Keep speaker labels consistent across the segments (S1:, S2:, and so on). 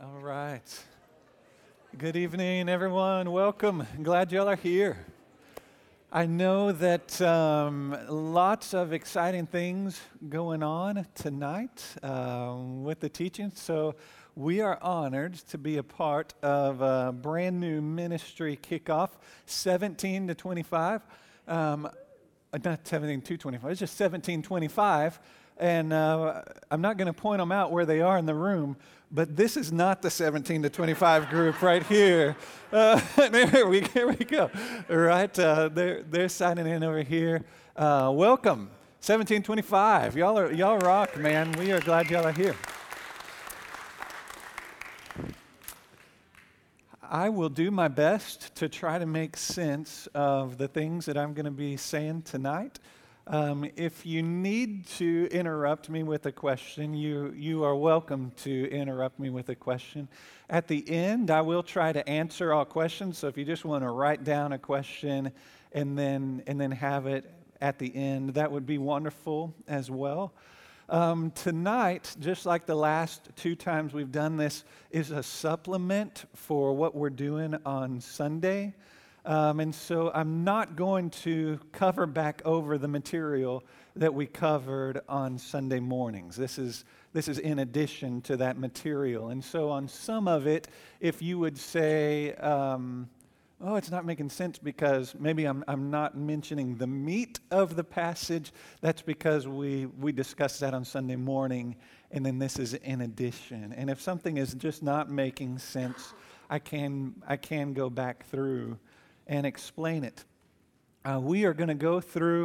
S1: All right. Good evening, everyone. Welcome. Glad y'all are here. I know that lots of exciting things going on tonight with the teaching. So we are honored to be a part of a brand new ministry kickoff, 17 to 25. Not 17 to 25, it's just 1725. And I'm not going to point them out where they are in the room, but this is not the 17 to 25 group right here. Here we go. All right, they're signing in over here. Welcome, 1725. Y'all rock, man. We are glad y'all are here. I will do my best to try to make sense of the things that I'm going to be saying tonight. If you need to interrupt me with a question, you are welcome to interrupt me with a question. At the end, I will try to answer all questions. So if you just want to write down a question and then have it at the end, that would be wonderful as well. Tonight, just like the last two times we've done this, is a supplement for what we're doing on Sunday. And so I'm not going to cover back over the material that we covered on Sunday mornings. This is in addition to that material. And so on some of it, if you would say, oh, it's not making sense because maybe I'm not mentioning the meat of the passage, that's because we discussed that on Sunday morning, and then this is in addition. And if something is just not making sense, I can go back through and explain it. We are going to go through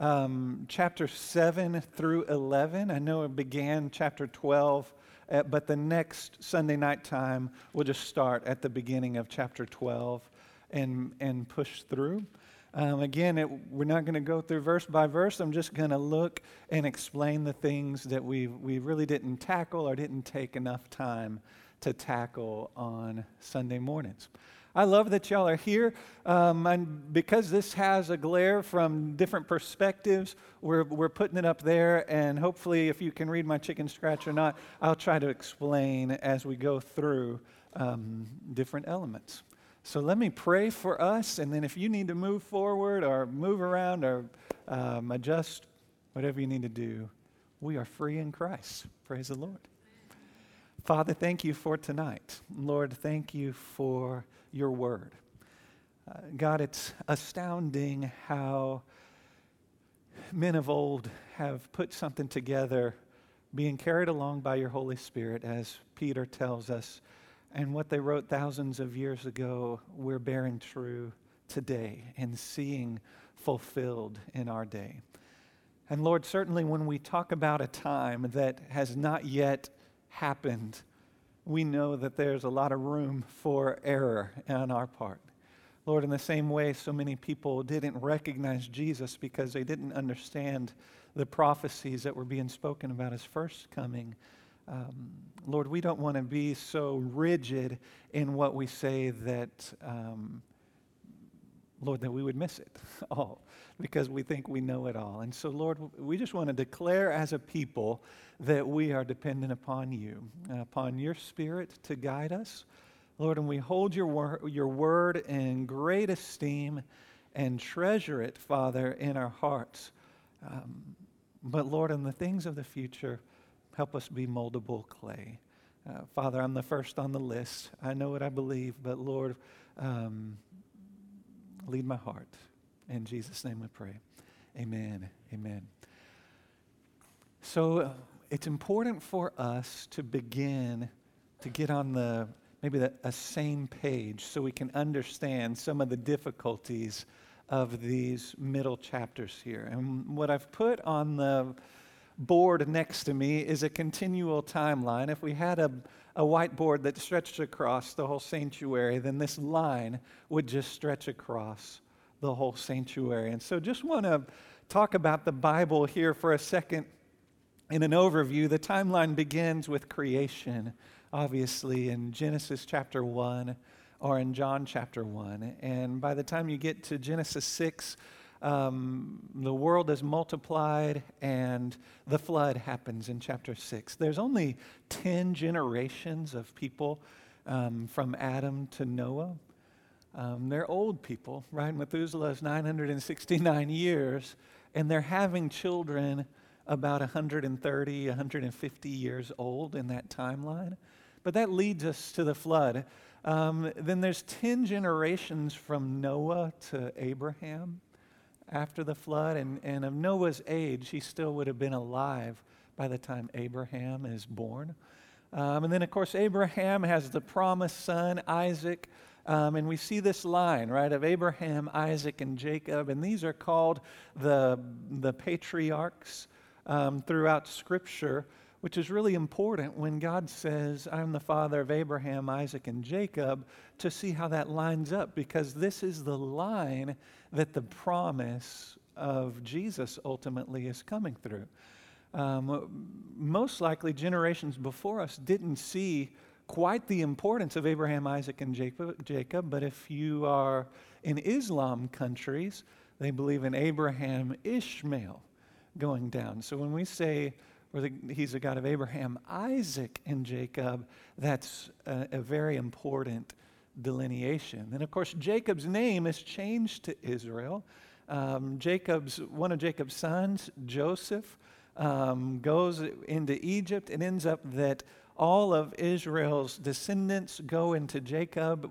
S1: chapter 7 through 11. I know it began chapter 12, but the next Sunday night time, we'll just start at the beginning of chapter 12 and push through. Again, we're not going to go through verse by verse. I'm just going to look and explain the things that we really didn't tackle or didn't take enough time to tackle on Sunday mornings. I love that y'all are here, and because this has a glare from different perspectives, we're putting it up there, and hopefully if you can read my chicken scratch or not, I'll try to explain as we go through different elements. So let me pray for us, and then if you need to move forward or move around or adjust, whatever you need to do, we are free in Christ. Praise the Lord. Father, thank you for tonight. Lord, thank you for your word. God, it's astounding how men of old have put something together, being carried along by your Holy Spirit, as Peter tells us, and what they wrote thousands of years ago, we're bearing true today and seeing fulfilled in our day. And Lord, certainly when we talk about a time that has not yet happened, we know that there's a lot of room for error on our part. Lord, in the same way, so many people didn't recognize Jesus because they didn't understand the prophecies that were being spoken about his first coming. Lord, we don't want to be so rigid in what we say that, Lord, that we would miss it all because we think we know it all. And so, Lord, we just want to declare as a people that we are dependent upon you, upon your Spirit to guide us. Lord, and we hold your word in great esteem and treasure it, Father, in our hearts. But, Lord, in the things of the future, help us be moldable clay. Father, I'm the first on the list. I know what I believe, but, Lord, lead my heart. In Jesus' name we pray. Amen. Amen. So it's important for us to begin to get on a same page so we can understand some of the difficulties of these middle chapters here. And what I've put on the board next to me is a continual timeline. If we had a whiteboard that stretched across the whole sanctuary, then this line would just stretch across the whole sanctuary. And so just want to talk about the Bible here for a second in an overview. The timeline begins with creation, obviously in Genesis chapter 1 or in John chapter 1. And by the time you get to Genesis 6, The world is multiplied, and the flood happens in chapter 6. There's only 10 generations of people from Adam to Noah. They're old people, right? Methuselah is 969 years, and they're having children about 130, 150 years old in that timeline. But that leads us to the flood. Then there's 10 generations from Noah to Abraham after the flood. And of Noah's age, he still would have been alive by the time Abraham is born. And then, of course, Abraham has the promised son, Isaac. And we see this line, right, of Abraham, Isaac, and Jacob. And these are called the patriarchs throughout Scripture, which is really important when God says, I'm the father of Abraham, Isaac, and Jacob, to see how that lines up, because this is the line that the promise of Jesus ultimately is coming through. Most likely, generations before us didn't see quite the importance of Abraham, Isaac, and Jacob, but if you are in Islam countries, they believe in Abraham, Ishmael going down. So when we say he's a God of Abraham, Isaac, and Jacob, that's a very important delineation. And of course, Jacob's name is changed to Israel. One of Jacob's sons, Joseph, goes into Egypt. It ends up that all of Israel's descendants go into Jacob.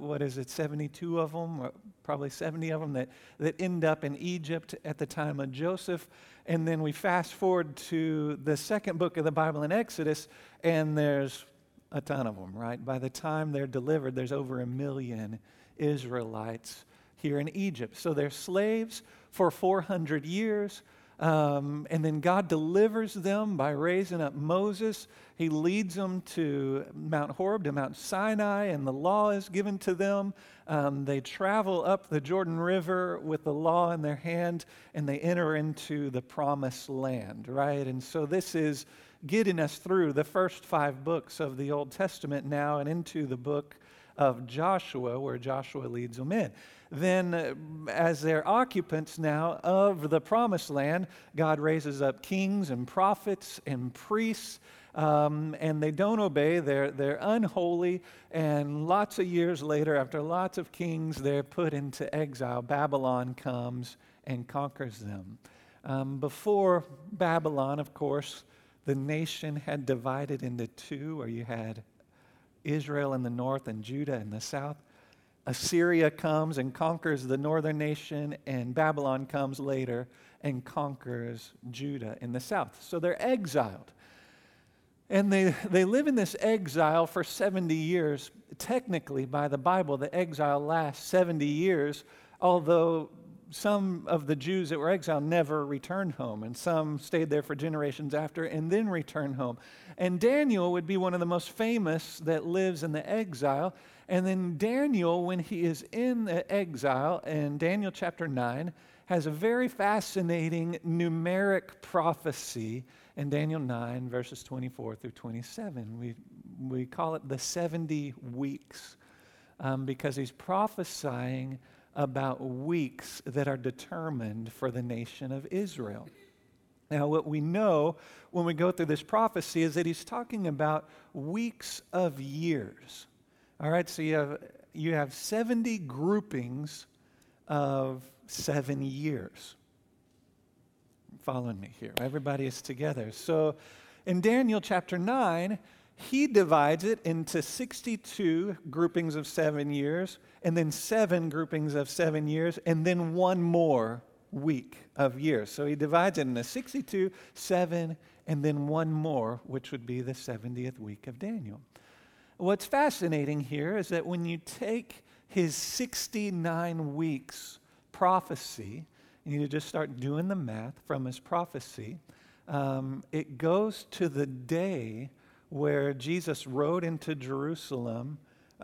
S1: 72 of them, or probably 70 of them that end up in Egypt at the time of Joseph. And then we fast forward to the second book of the Bible in Exodus, and there's a ton of them, right? By the time they're delivered, there's over 1 million Israelites here in Egypt. So they're slaves for 400 years. And then God delivers them by raising up Moses. He leads them to Mount Horeb, to Mount Sinai, and the law is given to them. They travel up the Jordan River with the law in their hand, and they enter into the promised land, right? And so this is getting us through the first 5 books of the Old Testament now and into the book of Joshua, where Joshua leads them in. Then, as they're occupants now of the promised land, God raises up kings and prophets and priests, and they don't obey. They're unholy, and lots of years later, after lots of kings, they're put into exile. Babylon comes and conquers them. Before Babylon, of course, the nation had divided into 2, where you had Israel in the north and Judah in the south. Assyria comes and conquers the northern nation, and Babylon comes later and conquers Judah in the south. So they're exiled. And they live in this exile for 70 years. Technically, by the Bible, the exile lasts 70 years, although some of the Jews that were exiled never returned home, and some stayed there for generations after and then returned home. And Daniel would be one of the most famous that lives in the exile. And then Daniel, when he is in the exile, in Daniel chapter 9, has a very fascinating numeric prophecy in Daniel 9, verses 24 through 27. We call it the 70 weeks because he's prophesying about weeks that are determined for the nation of Israel. Now, what we know when we go through this prophecy is that he's talking about weeks of years. All right, so you have 70 groupings of 7 years. Following me here. Everybody is together. So in Daniel chapter 9, he divides it into 62 groupings of 7 years, and then 7 groupings of 7 years, and then one more week of years. So he divides it into 62, 7, and then one more, which would be the 70th week of Daniel. What's fascinating here is that when you take his 69 weeks prophecy, and you just start doing the math from his prophecy, it goes to the day where Jesus rode into Jerusalem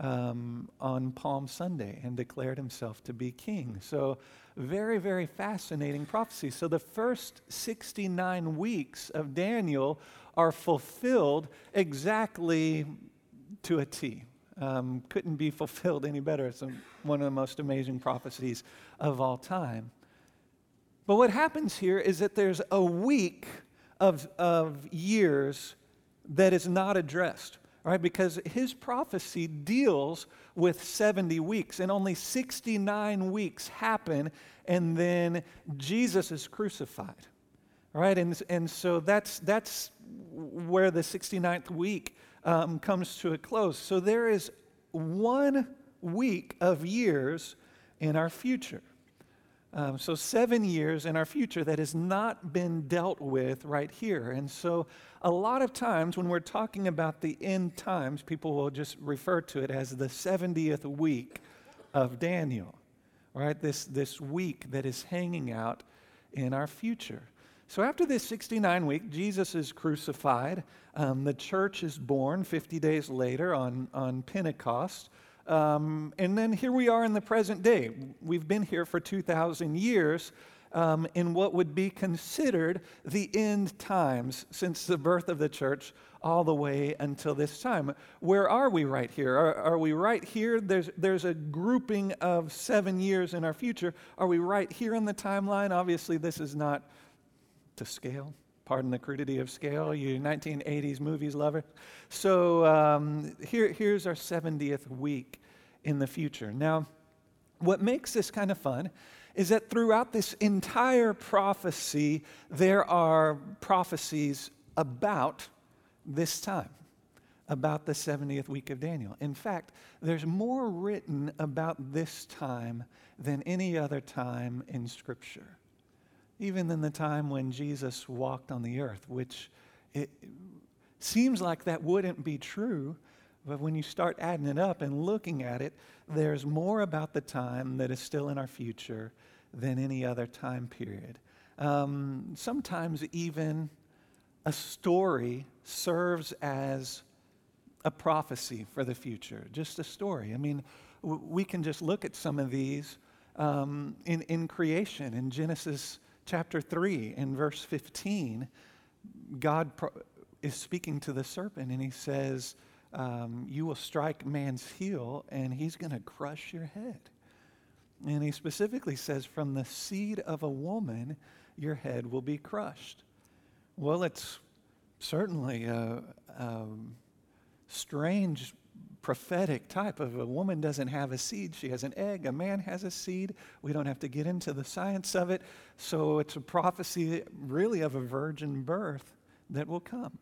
S1: on Palm Sunday and declared himself to be king. So very, very fascinating prophecy. So the first 69 weeks of Daniel are fulfilled exactly to a T. Couldn't be fulfilled any better. It's one of the most amazing prophecies of all time. But what happens here is that there's a week of years that is not addressed, right? Because his prophecy deals with 70 weeks, and only 69 weeks happen, and then Jesus is crucified, right? And so that's where the 69th week comes to a close. So there is 1 week of years in our future. So 7 years in our future that has not been dealt with right here. And so a lot of times when we're talking about the end times, people will just refer to it as the 70th week of Daniel, right? This week that is hanging out in our future. So after this 69 week, Jesus is crucified. The church is born 50 days later on Pentecost. And then here we are in the present day. We've been here for 2,000 years in what would be considered the end times since the birth of the church all the way until this time. Where are we right here? Are we right here? There's a grouping of 7 years in our future. Are we right here in the timeline? Obviously, this is not to scale. Pardon the crudity of scale, you 1980s movies lover. So here's our 70th week in the future. Now, what makes this kind of fun is that throughout this entire prophecy, there are prophecies about this time, about the 70th week of Daniel. In fact, there's more written about this time than any other time in Scripture. Even in the time when Jesus walked on the earth, which it seems like that wouldn't be true, but when you start adding it up and looking at it, there's more about the time that is still in our future than any other time period. Sometimes even a story serves as a prophecy for the future, just a story. I mean, we can just look at some of these in creation, in Genesis Chapter 3 in verse 15, God is speaking to the serpent and he says, you will strike man's heel and he's going to crush your head. And he specifically says, from the seed of a woman, your head will be crushed. Well, it's certainly a strange prophetic type of a woman doesn't have a seed. She has an egg. A man has a seed. We don't have to get into the science of it. So it's a prophecy really of a virgin birth that will come.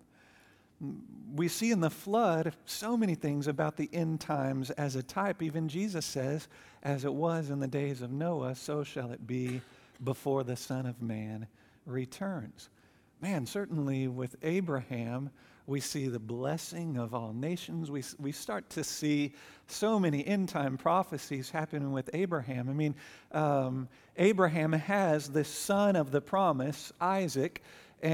S1: We see in the flood so many things about the end times as a type. Even Jesus says, as it was in the days of Noah, so shall it be before the Son of Man returns. Man, certainly with Abraham, we see the blessing of all nations. We start to see so many end-time prophecies happening with Abraham. I mean, Abraham has this son of the promise, Isaac,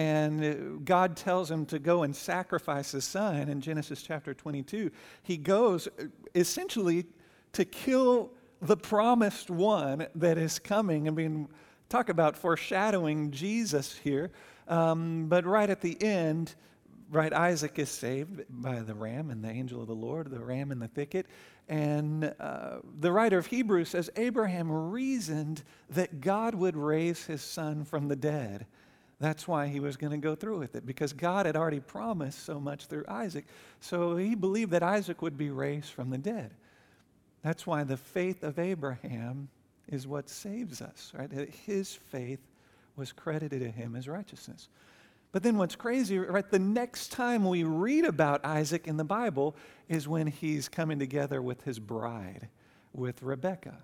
S1: and God tells him to go and sacrifice his son in Genesis chapter 22. He goes essentially to kill the promised one that is coming. I mean, talk about foreshadowing Jesus here. But right at the end, right, Isaac is saved by the ram and the angel of the Lord, the ram in the thicket. And the writer of Hebrews says Abraham reasoned that God would raise his son from the dead. That's why he was going to go through with it, because God had already promised so much through Isaac. So he believed that Isaac would be raised from the dead. That's why the faith of Abraham is what saves us, right? His faith was credited to him as righteousness. But then what's crazy, right, the next time we read about Isaac in the Bible is when he's coming together with his bride, with Rebekah.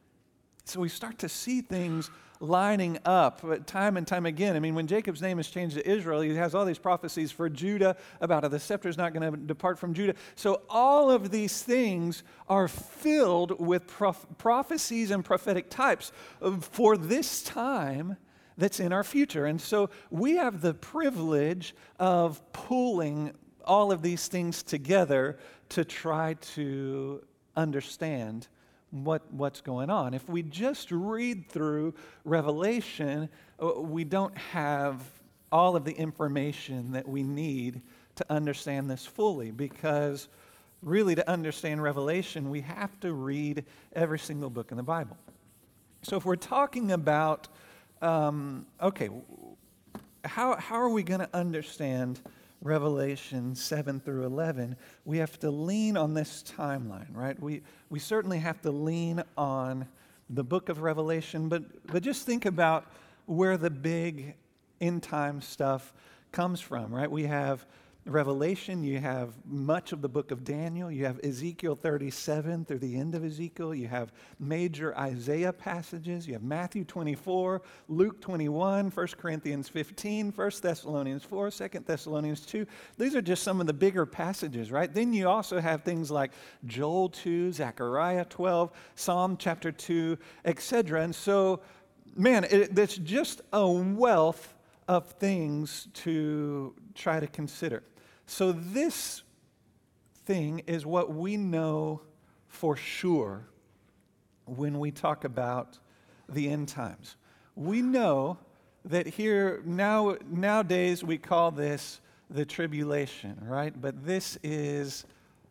S1: So we start to see things lining up time and time again. I mean, when Jacob's name is changed to Israel, he has all these prophecies for Judah about how the scepter is not going to depart from Judah. So all of these things are filled with prophecies and prophetic types for this time that's in our future. And so we have the privilege of pulling all of these things together to try to understand what's going on. If we just read through Revelation, we don't have all of the information that we need to understand this fully, because really to understand Revelation, we have to read every single book in the Bible. So if we're talking about Okay, how are we going to understand Revelation 7 through 11? We have to lean on this timeline, right? We certainly have to lean on the book of Revelation, but just think about where the big end time stuff comes from, right? We have Revelation, you have much of the book of Daniel, you have Ezekiel 37 through the end of Ezekiel, you have major Isaiah passages, you have Matthew 24, Luke 21, 1 Corinthians 15, 1 Thessalonians 4, 2 Thessalonians 2. These are just some of the bigger passages, right? Then you also have things like Joel 2, Zechariah 12, Psalm chapter 2, etc. And so, man, it's just a wealth of things to try to consider. So this thing is what we know for sure when we talk about the end times. We know that here, nowadays we call this the tribulation, right? But this is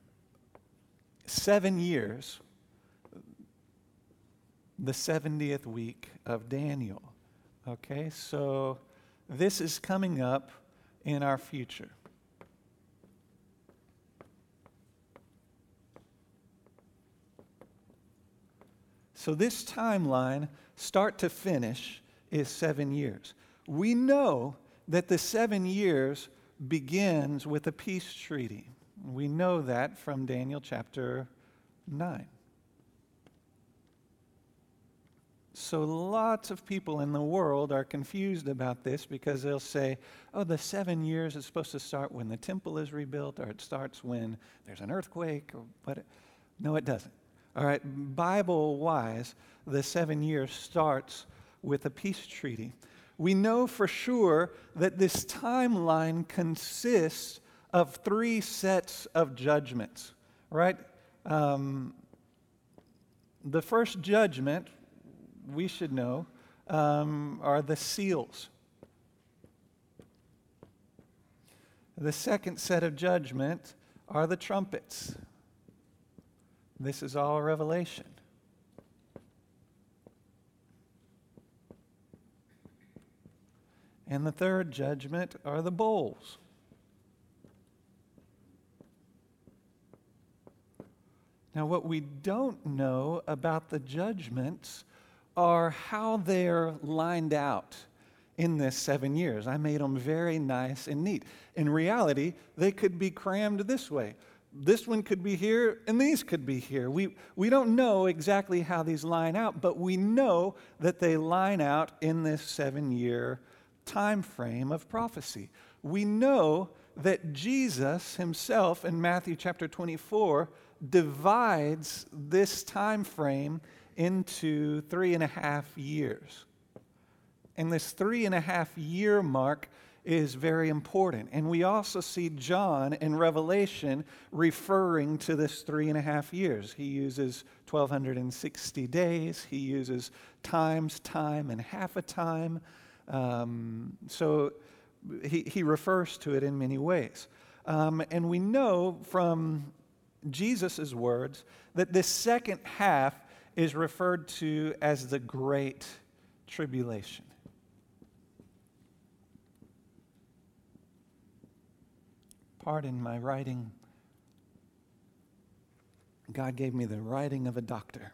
S1: 7 years, the 70th week of Daniel. Okay, so this is coming up in our future. So this timeline, start to finish, is 7 years. We know that the 7 years begins with a peace treaty. We know that from Daniel chapter 9. So lots of people in the world are confused about this because they'll say, oh, the 7 years is supposed to start when the temple is rebuilt, or it starts when there's an earthquake, or what? No, it doesn't. All right, Bible-wise, the 7 years starts with a peace treaty. We know for sure that this timeline consists of 3 sets of judgments, right? The first judgment, we should know, are the seals. The second set of judgment are the trumpets. This is all Revelation. And the third judgment are the bowls. Now, what we don't know about the judgments are how they're lined out in this 7 years. I made them very nice and neat. In reality, they could be crammed this way. This one could be here, and these could be here. We don't know exactly how these line out, but we know that they line out in this 7-year time frame of prophecy. We know that Jesus himself in Matthew chapter 24 divides this time frame into 3.5 years. And this 3.5 year mark is very important. And we also see John in Revelation referring to this 3.5 years. He uses 1,260 days. He uses times, time, and half a time. So he refers to it in many ways. And we know from Jesus' words that this second half is referred to as the Great Tribulation. Pardon my writing. God gave me the writing of a doctor.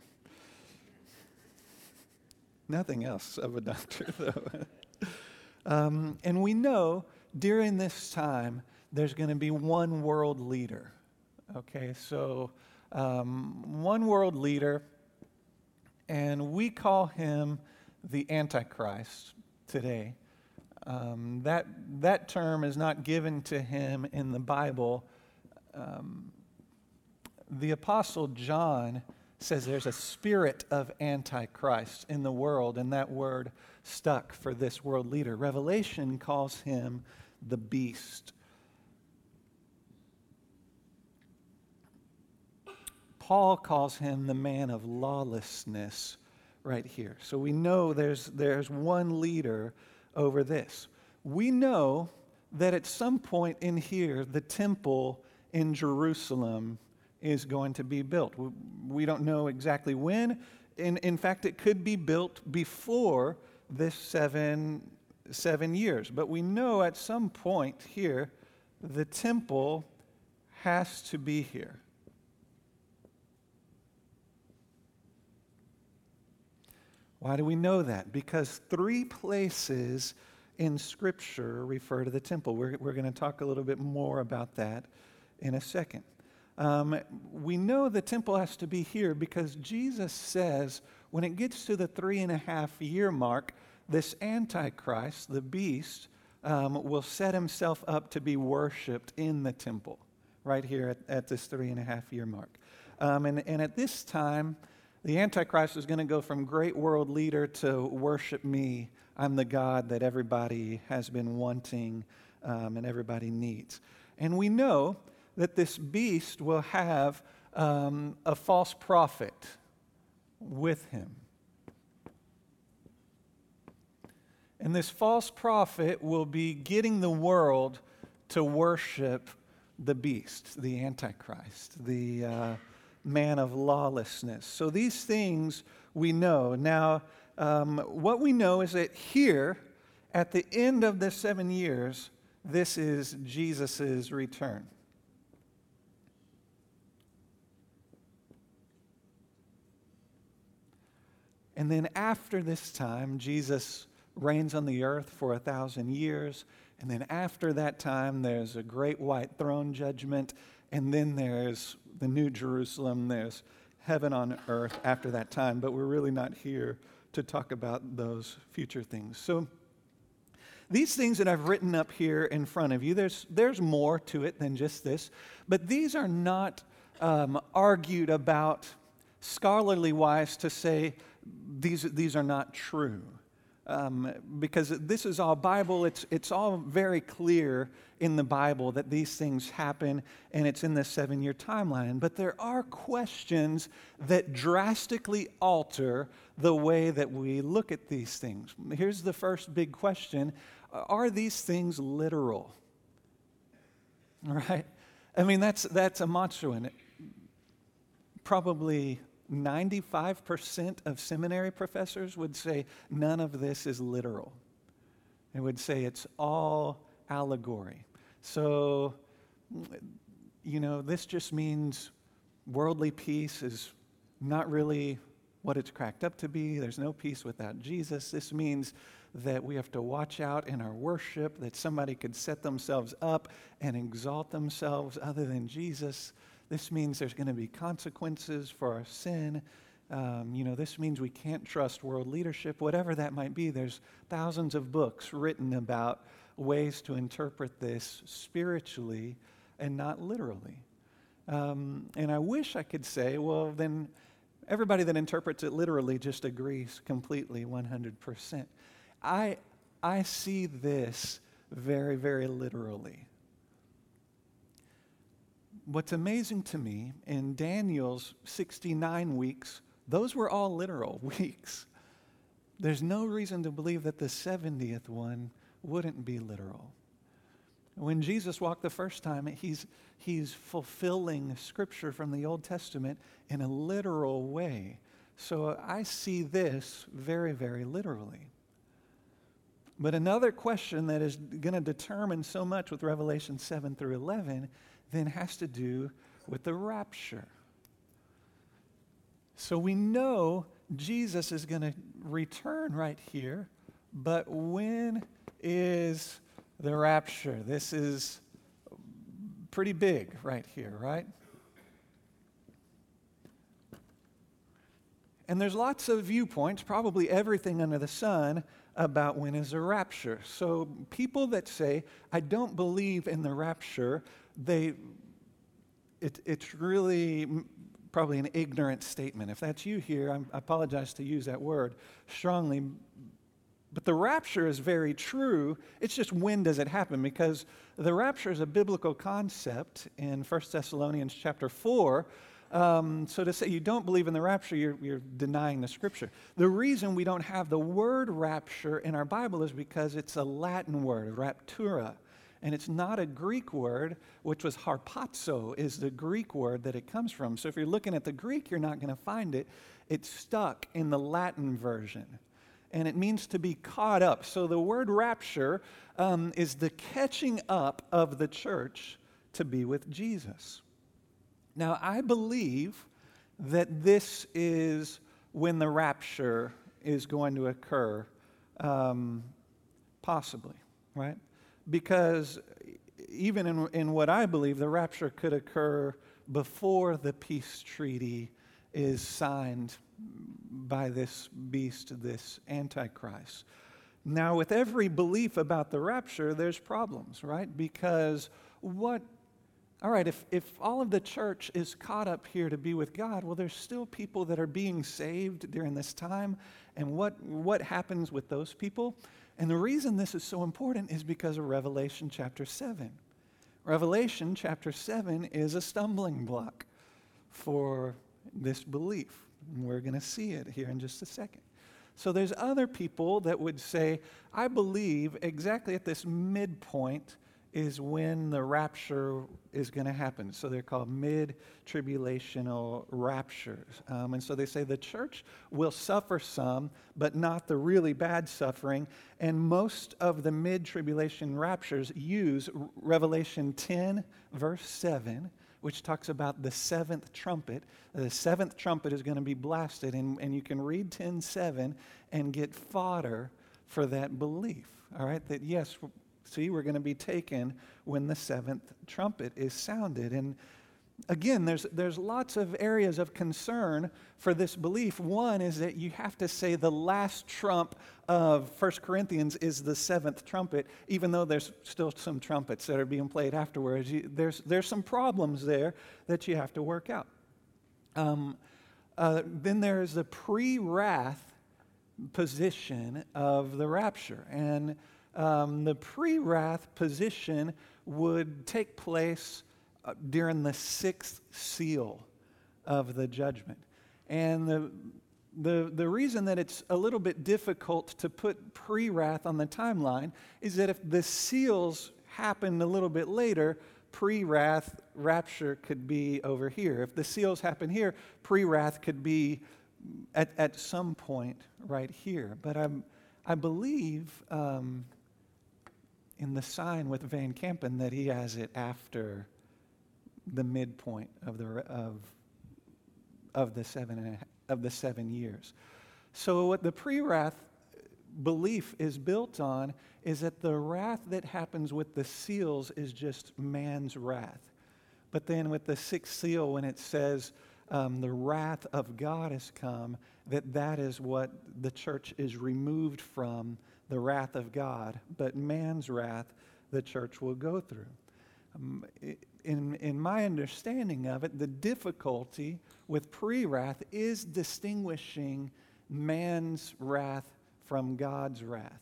S1: Nothing else of a doctor, though. And we know during this time there's going to be one world leader. Okay, so one world leader, and we call him the Antichrist today. That term is not given to him in the Bible. The Apostle John says there's a spirit of Antichrist in the world, and that word stuck for this world leader. Revelation calls him the beast. Paul calls him the man of lawlessness right here. So we know there's one leader over this. We know that at some point in here, the temple in Jerusalem is going to be built. We don't know exactly when. In fact, it could be built before this seven years. But we know at some point here, the temple has to be here. Why do we know that? Because 3 places in Scripture refer to the temple. We're going to talk a little bit more about that in a second. We know the temple has to be here because Jesus says when it gets to the 3.5-year mark, this Antichrist, the beast, will set himself up to be worshipped in the temple right here at this 3.5-year mark. And at this time, the Antichrist is going to go from great world leader to worship me. I'm the God that everybody has been wanting and everybody needs. And we know that this beast will have a false prophet with him. And this false prophet will be getting the world to worship the beast, the Antichrist, the man of lawlessness. So these things we know. Now, what we know is that here, at the end of the 7 years, this is Jesus' return. And then after this time, Jesus reigns on the earth for 1,000 years. And then after that time, there's a great white throne judgment. And then there's the New Jerusalem. There's heaven on earth after that time. But we're really not here to talk about those future things. So these things that I've written up here in front of you, there's more to it than just this. But these are not argued about scholarly wise to say these are not true. Because this is all Bible. It's all very clear in the Bible that these things happen, and it's in the 7-year timeline. But there are questions that drastically alter the way that we look at these things. Here's the first big question. Are these things literal? All right? I mean, that's a mantra in it. Probably 95% of seminary professors would say none of this is literal. They would say it's all allegory. So, this just means worldly peace is not really what it's cracked up to be. There's no peace without Jesus. This means that we have to watch out in our worship, that somebody could set themselves up and exalt themselves other than Jesus. This means there's going to be consequences for our sin. This means we can't trust world leadership, whatever that might be. There's thousands of books written about ways to interpret this spiritually and not literally. And I wish I could say, well, then everybody that interprets it literally just agrees completely 100%. I see this very, very literally. What's amazing to me, in Daniel's 69 weeks, those were all literal weeks. There's no reason to believe that the 70th one wouldn't be literal. When Jesus walked the first time, he's fulfilling Scripture from the Old Testament in a literal way. So I see this very, very literally. But another question that is going to determine so much with Revelation 7 through 11 then has to do with the rapture. So we know Jesus is going to return right here, but when is the rapture? This is pretty big right here, right? And there's lots of viewpoints, probably everything under the sun, about when is the rapture. So people that say, I don't believe in the rapture, it's really probably an ignorant statement. If that's you here, I apologize to use that word strongly. But the rapture is very true. It's just when does it happen? Because the rapture is a biblical concept in 1 Thessalonians chapter 4. So to say you don't believe in the rapture, you're denying the Scripture. The reason we don't have the word rapture in our Bible is because it's a Latin word, raptura. And it's not a Greek word, which was harpazo, is the Greek word that it comes from. So if you're looking at the Greek, you're not going to find it. It's stuck in the Latin version. and it means to be caught up. So the word rapture is the catching up of the church to be with Jesus. Now, I believe that this is when the rapture is going to occur, possibly, right? Because even in what I believe, the rapture could occur before the peace treaty is signed by this beast, this Antichrist. Now, with every belief about the rapture, there's problems, right? Because if all of the church is caught up here to be with God, well, there's still people that are being saved during this time. And what happens with those people? And the reason this is so important is because of Revelation chapter 7. Revelation chapter 7 is a stumbling block for this belief. And we're going to see it here in just a second. So there's other people that would say, I believe exactly at this midpoint is when the rapture is going to happen. So they're called mid-tribulational raptures. And so they say the church will suffer some, but not the really bad suffering. And most of the mid-tribulation raptures use Revelation 10, verse 7, which talks about the seventh trumpet. The seventh trumpet is going to be blasted, and you can read 10:7 and get fodder for that belief. All right, that yes, see, we're going to be taken when the seventh trumpet is sounded. And again, there's lots of areas of concern for this belief. One is that you have to say the last trump of 1 Corinthians is the seventh trumpet, even though there's still some trumpets that are being played afterwards. There's some problems there that you have to work out. Then there's the pre-wrath position of the rapture. And the pre-wrath position would take place during the sixth seal of the judgment. And the reason that it's a little bit difficult to put pre-wrath on the timeline is that if the seals happened a little bit later, pre-wrath rapture could be over here. If the seals happen here, pre-wrath could be at some point right here. But I believe in the sign with Van Kampen that he has it after the midpoint of the 7 years. So what the pre-wrath belief is built on is that the wrath that happens with the seals is just man's wrath. But then with the sixth seal, when it says the wrath of God has come, that is what the church is removed from, the wrath of God. But man's wrath, the church will go through. In my understanding of it, the difficulty with pre-wrath is distinguishing man's wrath from God's wrath.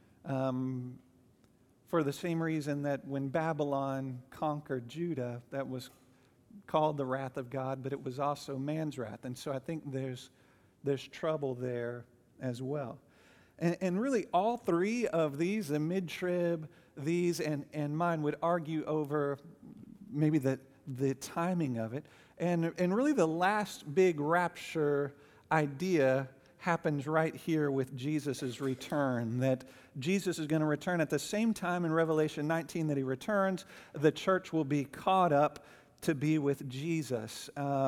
S1: For the same reason that when Babylon conquered Judah, that was called the wrath of God, but it was also man's wrath. And so I think there's trouble there as well. And really all three of these, the mid-trib, these, and mine, would argue over maybe the timing of it. And really the last big rapture idea happens right here with Jesus' return, that Jesus is going to return at the same time in Revelation 19 that he returns. The church will be caught up to be with Jesus.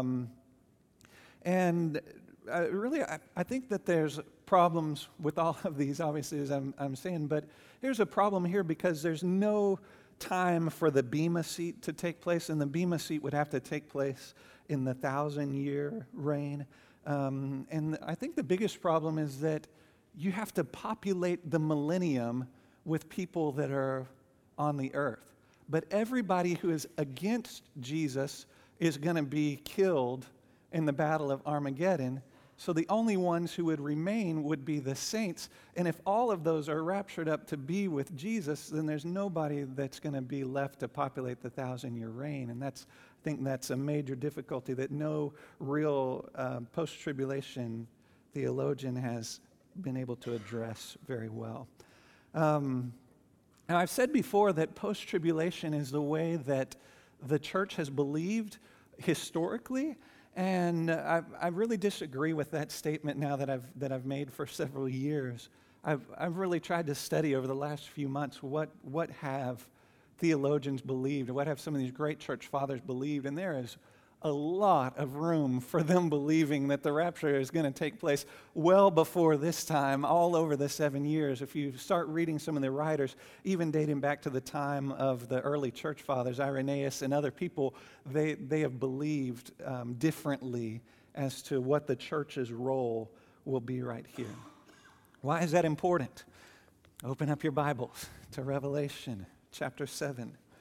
S1: I think that there's problems with all of these, obviously, as I'm saying, but here's a problem here because there's no time for the Bema seat to take place, and the Bema seat would have to take place in the 1,000-year reign. And I think the biggest problem is that you have to populate the millennium with people that are on the earth. But everybody who is against Jesus is going to be killed in the Battle of Armageddon. So the only ones who would remain would be the saints. And if all of those are raptured up to be with Jesus, then there's nobody that's going to be left to populate the 1,000-year reign. And I think that's a major difficulty that no real post-tribulation theologian has been able to address very well. Now, I've said before that post-tribulation is the way that the church has believed historically, And I really disagree with that statement now that I've made for several years. I've really tried to study over the last few months what have theologians believed, what have some of these great church fathers believed, and there is a lot of room for them believing that the rapture is going to take place well before this time, all over the 7 years. If you start reading some of the writers, even dating back to the time of the early church fathers, Irenaeus and other people, they have believed differently as to what the church's role will be right here. Why is that important? Open up your Bibles to Revelation chapter 7.